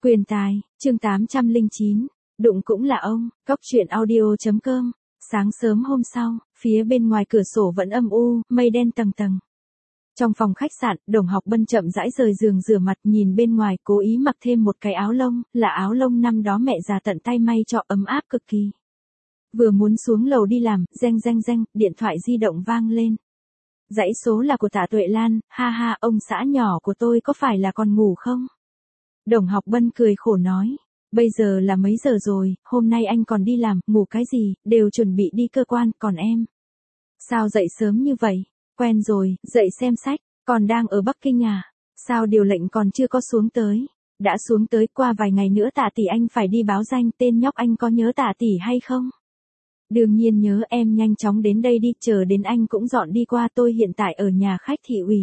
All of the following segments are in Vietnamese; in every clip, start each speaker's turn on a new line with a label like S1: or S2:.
S1: Quyền tài, chương 809, đụng cũng là ông, cóc truyện audio.com. Sáng sớm hôm sau, phía bên ngoài cửa sổ vẫn âm u, mây đen tầng tầng. Trong phòng khách sạn, Đồng Học Bân chậm rãi rời giường rửa mặt, nhìn bên ngoài, cố ý mặc thêm một cái áo lông, là áo lông năm đó mẹ già tận tay may cho, ấm áp cực kỳ. Vừa muốn xuống lầu đi làm, reng reng reng, điện thoại di động vang lên. Dãy số là của Tạ Tuệ Lan, ha ha, ông xã nhỏ của tôi có phải là còn ngủ không? Đồng Học Bân cười khổ nói, bây giờ là mấy giờ rồi, hôm nay anh còn đi làm, ngủ cái gì, đều chuẩn bị đi cơ quan, còn em? Sao dậy sớm như vậy? Quen rồi, dậy xem sách, còn đang ở Bắc Kinh à? Sao điều lệnh còn chưa có xuống tới? Đã xuống tới, qua vài ngày nữa Tạ tỷ anh phải đi báo danh, tên nhóc anh có nhớ Tạ tỷ hay không? Đương nhiên nhớ, em nhanh chóng đến đây đi, chờ đến anh cũng dọn đi qua, tôi hiện tại ở nhà khách thị ủy.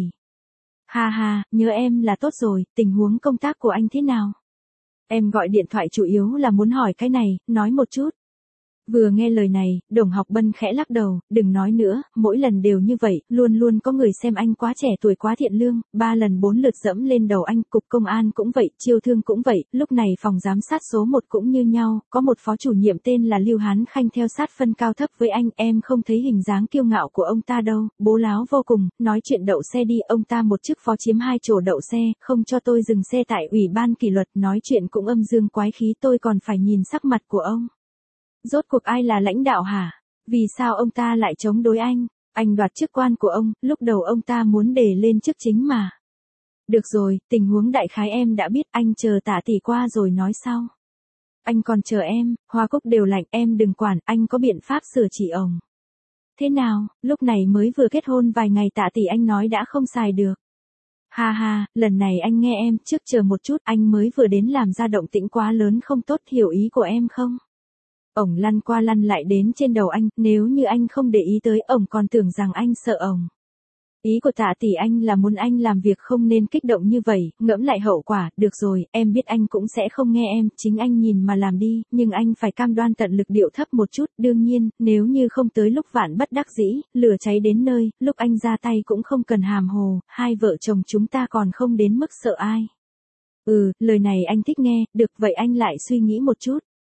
S1: Ha ha, nhớ em là tốt rồi, tình huống công tác của anh thế nào? Em gọi điện thoại chủ yếu là muốn hỏi cái này, nói một chút. Vừa nghe lời này, Đồng Học Bân khẽ lắc đầu, đừng nói nữa, mỗi lần đều như vậy, luôn luôn có người xem anh quá trẻ tuổi quá thiện lương, 3 lần 4 lượt dẫm lên đầu anh, cục công an cũng vậy, chiêu thương cũng vậy, lúc này phòng giám sát số 1 cũng như nhau, có một phó chủ nhiệm tên là Lưu Hán Khanh theo sát phân cao thấp với anh, em không thấy hình dáng kiêu ngạo của ông ta đâu, bố láo vô cùng, nói chuyện đậu xe đi, ông ta một chức phó chiếm 2 chỗ đậu xe, không cho tôi dừng xe tại ủy ban kỷ luật, nói chuyện cũng âm dương quái khí, tôi còn phải nhìn sắc mặt của ông. Rốt cuộc ai là lãnh đạo hả? Vì sao ông ta lại chống đối anh? Anh đoạt chức quan của ông, lúc đầu ông ta muốn đề lên chức chính mà. Được rồi, tình huống đại khái em đã biết, anh chờ Tạ tỷ qua rồi nói sau. Anh còn chờ em, hoa cúc đều lạnh, em đừng quản, anh có biện pháp sửa chỉ ổng. Thế nào, lúc này mới vừa kết hôn vài ngày Tạ tỷ anh nói đã không xài được. Ha ha, lần này anh nghe em, trước chờ một chút, anh mới vừa đến làm ra động tĩnh quá lớn không tốt, hiểu ý của em không? Ổng lăn qua lăn lại đến trên đầu anh, nếu như anh không để ý tới, ổng còn tưởng rằng anh sợ ổng. Ý của Tạ tỷ anh là muốn anh làm việc không nên kích động như vậy, ngẫm lại hậu quả, được rồi, em biết anh cũng sẽ không nghe em, chính anh nhìn mà làm đi, nhưng anh phải cam đoan tận lực điệu thấp một chút, đương nhiên, nếu như không tới lúc vạn bất đắc dĩ, lửa cháy đến nơi, lúc anh ra tay cũng không cần hàm hồ, hai vợ chồng chúng ta còn không đến mức sợ ai. Lời này anh thích nghe, được vậy anh lại suy nghĩ một chút.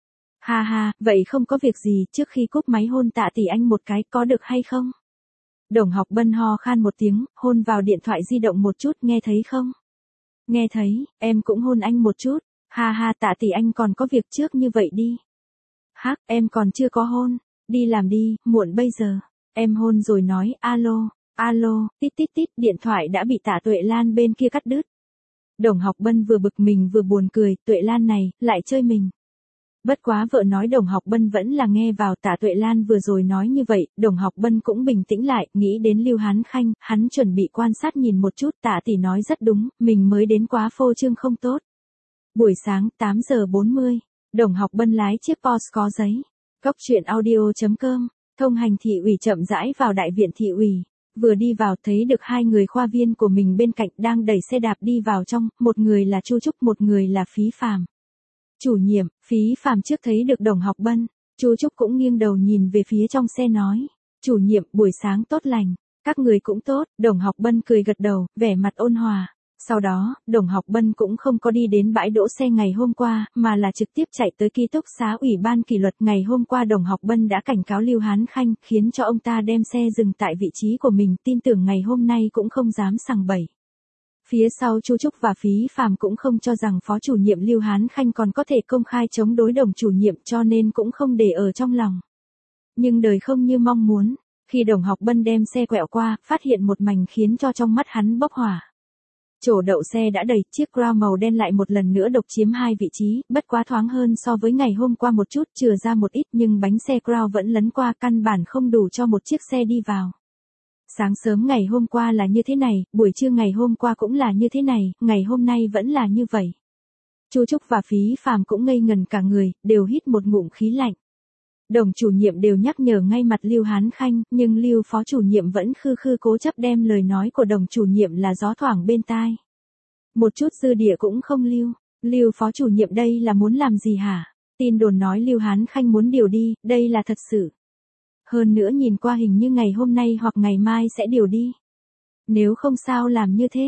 S1: Ha ha, vậy không có việc gì, trước khi cúp máy hôn Tạ tỷ anh một cái, có được hay không? Đồng Học Bân ho khan một tiếng, hôn vào điện thoại di động một chút, nghe thấy không? Nghe thấy, em cũng hôn anh một chút. Ha ha, Tạ tỷ anh còn có việc trước như vậy đi. Hắc, em còn chưa có hôn. Đi làm đi, muộn bây giờ. Em hôn rồi nói, alo, alo, tít tít tít, điện thoại đã bị Tạ Tuệ Lan bên kia cắt đứt. Đồng Học Bân vừa bực mình vừa buồn cười, Tuệ Lan này, lại chơi mình. Bất quá vợ nói Đồng Học Bân vẫn là nghe vào, Tạ Tuệ Lan vừa rồi nói như vậy, Đồng Học Bân cũng bình tĩnh lại, nghĩ đến Lưu Hán Khanh, hắn chuẩn bị quan sát nhìn một chút, Tạ tỷ nói rất đúng, mình mới đến quá phô trương không tốt. Buổi sáng, 8 giờ 40, Đồng Học Bân lái chiếc Porsche có giấy. Cóc truyện audio.com, thông hành thị ủy chậm rãi vào đại viện thị ủy. Vừa đi vào thấy được hai người khoa viên của mình bên cạnh đang đẩy xe đạp đi vào trong, một người là Chu Trúc, một người là Phí Phàm. Chủ nhiệm, Phí Phàm trước thấy được Đồng Học Bân, Chu Trúc cũng nghiêng đầu nhìn về phía trong xe nói, chủ nhiệm, buổi sáng tốt lành, các người cũng tốt, Đồng Học Bân cười gật đầu, vẻ mặt ôn hòa. Sau đó, Đồng Học Bân cũng không có đi đến bãi đỗ xe ngày hôm qua, mà là trực tiếp chạy tới ký túc xá ủy ban kỷ luật. Ngày hôm qua Đồng Học Bân đã cảnh cáo Lưu Hán Khanh, khiến cho ông ta đem xe dừng tại vị trí của mình, tin tưởng ngày hôm nay cũng không dám sằng bậy. Phía sau Chu Trúc và Phí Phàm cũng không cho rằng phó chủ nhiệm Lưu Hán Khanh còn có thể công khai chống đối Đồng chủ nhiệm, cho nên cũng không để ở trong lòng. Nhưng đời không như mong muốn, khi Đồng Học Bân đem xe quẹo qua, phát hiện một mảnh khiến cho trong mắt hắn bốc hỏa. Chỗ đậu xe đã đầy, chiếc Crown màu đen lại một lần nữa độc chiếm hai vị trí, bất quá thoáng hơn so với ngày hôm qua một chút, chừa ra một ít, nhưng bánh xe Crown vẫn lấn qua, căn bản không đủ cho một chiếc xe đi vào. Sáng sớm ngày hôm qua là như thế này, buổi trưa ngày hôm qua cũng là như thế này, ngày hôm nay vẫn là như vậy. Chu Trúc và Phí Phàm cũng ngây ngần cả người, đều hít một ngụm khí lạnh. Đồng chủ nhiệm đều nhắc nhở ngay mặt Lưu Hán Khanh, nhưng Lưu phó chủ nhiệm vẫn khư khư cố chấp đem lời nói của Đồng chủ nhiệm là gió thoảng bên tai. Một chút dư địa cũng không lưu. Lưu phó chủ nhiệm đây là muốn làm gì hả? Tin đồn nói Lưu Hán Khanh muốn điều đi, đây là thật sự. Hơn nữa nhìn qua hình như ngày hôm nay hoặc ngày mai sẽ điều đi. Nếu không sao làm như thế.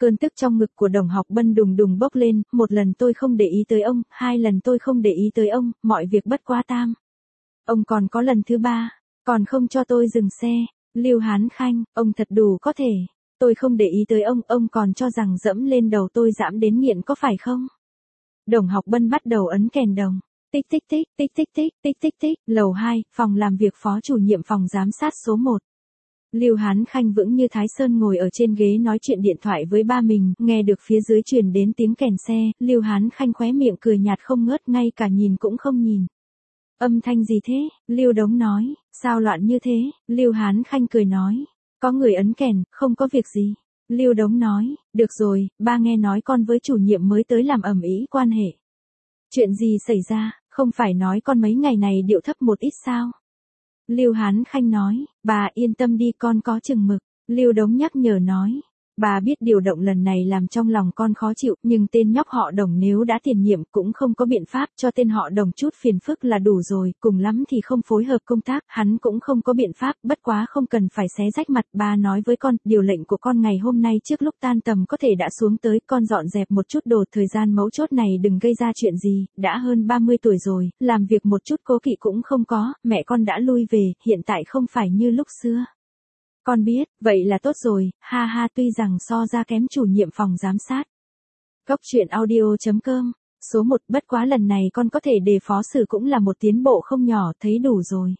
S1: Cơn tức trong ngực của Đồng Học Bân đùng đùng bốc lên, một lần tôi không để ý tới ông, hai lần tôi không để ý tới ông, mọi việc bất quá tam. Ông còn có lần thứ ba, còn không cho tôi dừng xe. Lưu Hán Khanh, ông thật đủ có thể. Tôi không để ý tới ông còn cho rằng dẫm lên đầu tôi dẫm đến nghiện có phải không? Đồng Học Bân bắt đầu ấn kèn đồng. Tích tích tích, tích tích tích, tích tích tích, lầu 2, phòng làm việc phó chủ nhiệm phòng giám sát số 1. Lưu Hán Khanh vững như Thái Sơn ngồi ở trên ghế nói chuyện điện thoại với ba mình, nghe được phía dưới truyền đến tiếng kèn xe, Lưu Hán Khanh khóe miệng cười nhạt không ngớt, ngay cả nhìn cũng không nhìn. Âm thanh gì thế? Lưu Đống nói, sao loạn như thế? Lưu Hán Khanh cười nói, có người ấn kèn, không có việc gì. Lưu Đống nói, được rồi, ba nghe nói con với chủ nhiệm mới tới làm ầm ĩ quan hệ. Chuyện gì xảy ra, không phải nói con mấy ngày này điệu thấp một ít sao? Lưu Hán Khanh nói, bà yên tâm đi con có chừng mực. Lưu Đống nhắc nhở nói, bà biết điều động lần này làm trong lòng con khó chịu, nhưng tên nhóc họ Đồng nếu đã tiền nhiệm cũng không có biện pháp, cho tên họ Đồng chút phiền phức là đủ rồi, cùng lắm thì không phối hợp công tác, hắn cũng không có biện pháp, bất quá không cần phải xé rách mặt. Bà nói với con, điều lệnh của con ngày hôm nay trước lúc tan tầm có thể đã xuống tới, con dọn dẹp một chút đồ, thời gian mấu chốt này đừng gây ra chuyện gì, đã hơn 30 tuổi rồi, làm việc một chút cố kỵ cũng không có, mẹ con đã lui về, hiện tại không phải như lúc xưa. Con biết, vậy là tốt rồi, ha ha, tuy rằng so ra kém chủ nhiệm phòng giám sát. Cốc truyện audio.com, số 1, bất quá lần này con có thể đề phó xử cũng là một tiến bộ không nhỏ, thấy đủ rồi.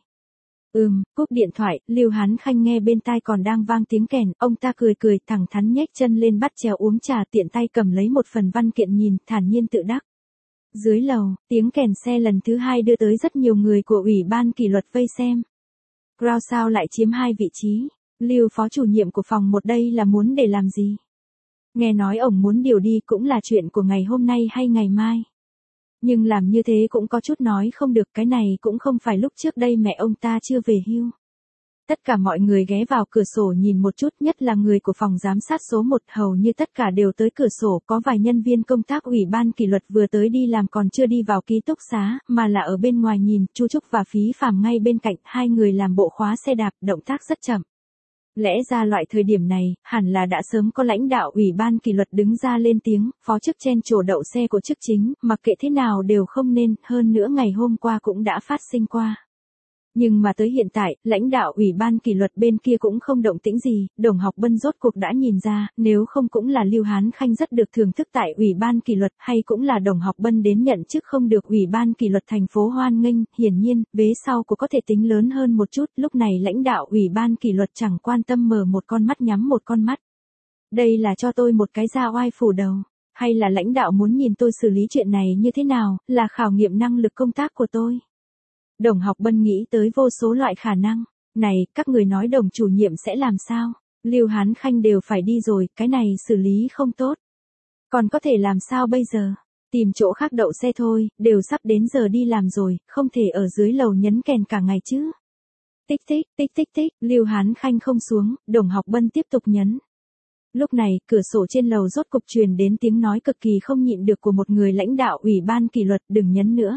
S1: Cúp điện thoại, Lưu Hán Khanh nghe bên tai còn đang vang tiếng kèn, ông ta cười cười, thẳng thắn nhếch chân lên bắt chéo uống trà, tiện tay cầm lấy một phần văn kiện nhìn, thản nhiên tự đắc. Dưới lầu, tiếng kèn xe lần thứ hai đưa tới rất nhiều người của ủy ban kỷ luật vây xem. Crow sao lại chiếm hai vị trí? Lưu phó chủ nhiệm của phòng 1 đây là muốn để làm gì? Nghe nói ổng muốn điều đi cũng là chuyện của ngày hôm nay hay ngày mai. Nhưng làm như thế cũng có chút nói không được, cái này cũng không phải lúc trước đây mẹ ông ta chưa về hưu. Tất cả mọi người ghé vào cửa sổ nhìn một chút, nhất là người của phòng giám sát số 1, hầu như tất cả đều tới cửa sổ, có vài nhân viên công tác ủy ban kỷ luật vừa tới đi làm còn chưa đi vào ký túc xá, mà là ở bên ngoài nhìn, Chu Trúc và Phí Phạm ngay bên cạnh, hai người làm bộ khóa xe đạp, động tác rất chậm. Lẽ ra loại thời điểm này, hẳn là đã sớm có lãnh đạo ủy ban kỷ luật đứng ra lên tiếng, phó chức chen chổ đậu xe của chức chính, mặc kệ thế nào đều không nên, hơn nữa ngày hôm qua cũng đã phát sinh qua. Nhưng mà tới hiện tại, lãnh đạo ủy ban kỷ luật bên kia cũng không động tĩnh gì, Đồng Học Bân rốt cuộc đã nhìn ra, nếu không cũng là Lưu Hán Khanh rất được thưởng thức tại ủy ban kỷ luật, hay cũng là Đồng Học Bân đến nhận chức không được ủy ban kỷ luật thành phố hoan nghênh, hiển nhiên, vế sau của có thể tính lớn hơn một chút, lúc này lãnh đạo ủy ban kỷ luật chẳng quan tâm mở một con mắt nhắm một con mắt. Đây là cho tôi một cái da oai phủ đầu, hay là lãnh đạo muốn nhìn tôi xử lý chuyện này như thế nào, là khảo nghiệm năng lực công tác của tôi. Đồng Học Bân nghĩ tới vô số loại khả năng. Này, các người nói Đồng chủ nhiệm sẽ làm sao? Lưu Hán Khanh đều phải đi rồi, cái này xử lý không tốt. Còn có thể làm sao bây giờ? Tìm chỗ khác đậu xe thôi, đều sắp đến giờ đi làm rồi, không thể ở dưới lầu nhấn kèn cả ngày chứ. Tích tích, tích tích tích, Lưu Hán Khanh không xuống, Đồng Học Bân tiếp tục nhấn. Lúc này, cửa sổ trên lầu rốt cục truyền đến tiếng nói cực kỳ không nhịn được của một người lãnh đạo ủy ban kỷ luật, đừng nhấn nữa.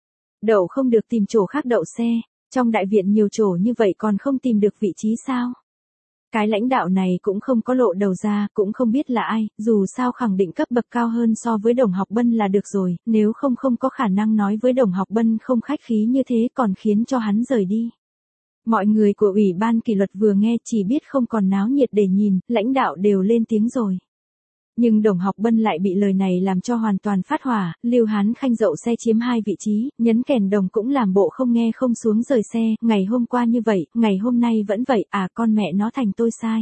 S1: Đậu không được tìm chỗ khác đậu xe, trong đại viện nhiều chỗ như vậy còn không tìm được vị trí sao? Cái lãnh đạo này cũng không có lộ đầu ra, cũng không biết là ai, dù sao khẳng định cấp bậc cao hơn so với Đồng Học Bân là được rồi, nếu không có khả năng nói với Đồng Học Bân không khách khí như thế còn khiến cho hắn rời đi. Mọi người của ủy ban kỷ luật vừa nghe chỉ biết không còn náo nhiệt để nhìn, lãnh đạo đều lên tiếng rồi. Nhưng Đồng Học Bân lại bị lời này làm cho hoàn toàn phát hỏa, Lưu Hán Khanh dậu xe chiếm hai vị trí, nhấn kèn đồng cũng làm bộ không nghe không xuống rời xe, ngày hôm qua như vậy, ngày hôm nay vẫn vậy, à con mẹ nó thành tôi sai.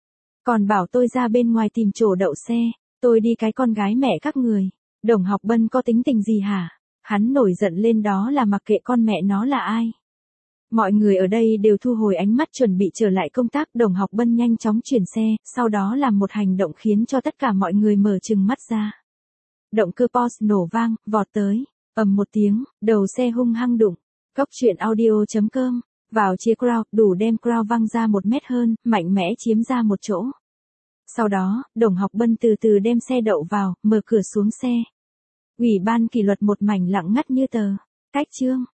S1: Còn bảo tôi ra bên ngoài tìm chỗ đậu xe, tôi đi cái con gái mẹ các người. Đồng Học Bân có tính tình gì hả? Hắn nổi giận lên đó là mặc kệ con mẹ nó là ai. Mọi người ở đây đều thu hồi ánh mắt chuẩn bị trở lại công tác, Đồng Học Bân nhanh chóng chuyển xe, sau đó làm một hành động khiến cho tất cả mọi người mở trừng mắt ra. Động cơ Porsche nổ vang, vọt tới, ầm một tiếng, đầu xe hung hăng đụng. Cốc truyện audio.com, vào chia Crown, đủ đem Crown văng ra 1 mét hơn, mạnh mẽ chiếm ra một chỗ. Sau đó, Đồng Học Bân từ từ đem xe đậu vào, mở cửa xuống xe. Ủy ban kỷ luật một mảnh lặng ngắt như tờ. Cách chương.